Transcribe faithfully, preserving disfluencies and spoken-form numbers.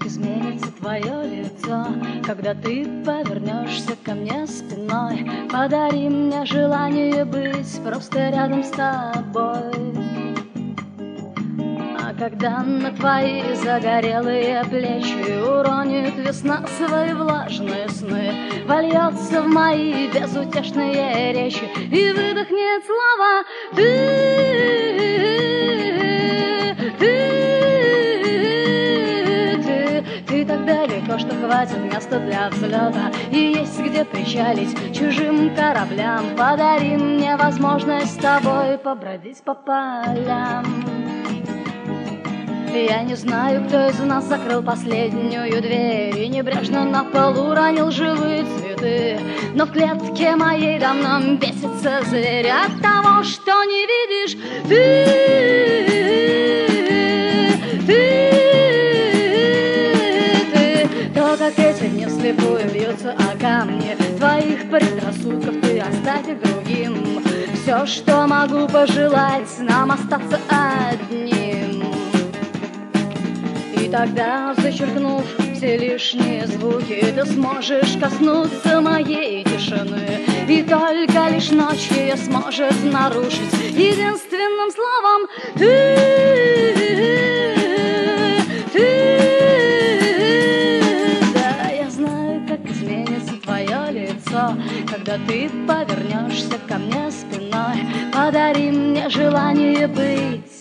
как изменится твое лицо, когда ты повернешься ко мне спиной. Подари мне желание быть просто рядом с тобой. А когда на твои загорелые плечи уронит весна свои влажные сны, вольется в мои безутешные речи и выдохнет слова «ты». Ты так далеко, что хватит места для взлета, и есть где причалить чужим кораблям. Подари мне возможность с тобой побродить по полям. Я не знаю, кто из нас закрыл последнюю дверь и небрежно на полу уронил живые цветы, но в клетке моей давно бесится зверь от того, что не видишь ты. Ты. То, как эти дни вслепую бьются о камни твоих предрассудков, ты оставь другим. Все, что могу пожелать, нам остаться одним. И тогда, зачеркнув все лишние звуки, ты сможешь коснуться моей тишины, и только лишь ночью сможет нарушить единственным словом ты. Когда ты повернешься ко мне спиной, подари мне желание быть